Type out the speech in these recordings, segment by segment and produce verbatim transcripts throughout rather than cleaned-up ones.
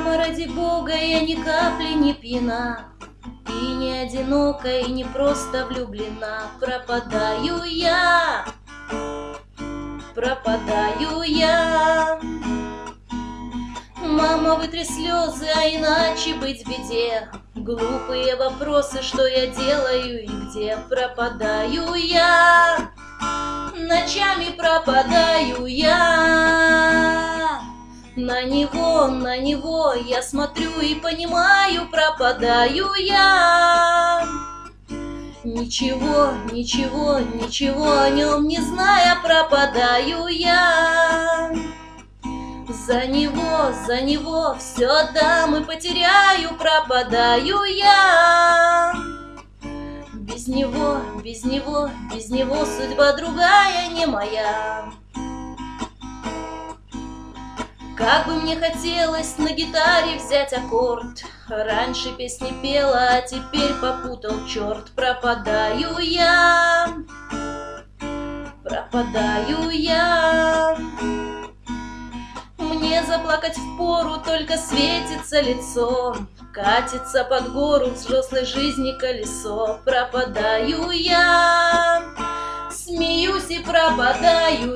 Мама, ради Бога, я ни капли не пьяна, и не одинока, и не просто влюблена. Пропадаю я, пропадаю я. Мама, вытри слезы, а иначе быть в беде. Глупые вопросы, что я делаю и где. Пропадаю я, ночами пропадаю я. На него, на него я смотрю и понимаю, пропадаю я. Ничего, ничего, ничего о нем не зная, пропадаю я. За него, за него все отдам и потеряю, пропадаю я. Без него, без него, без него судьба другая, не моя. Как бы мне хотелось на гитаре взять аккорд. Раньше песни пела, а теперь попутал черт. Пропадаю я, пропадаю я. Мне заплакать впору, только светится лицо. Катится под гору взрослой жизни колесо. Пропадаю я, смеюсь и пропадаю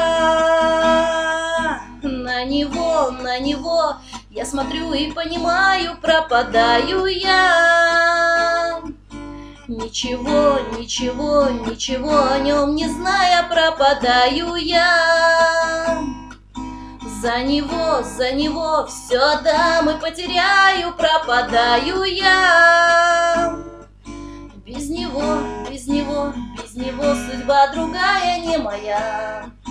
я. На него, на него я смотрю и понимаю, пропадаю я. Ничего, ничего, ничего о нем не зная, пропадаю я. За него, за него все отдам и потеряю, пропадаю я. Без него, без него, без него судьба другая, не моя.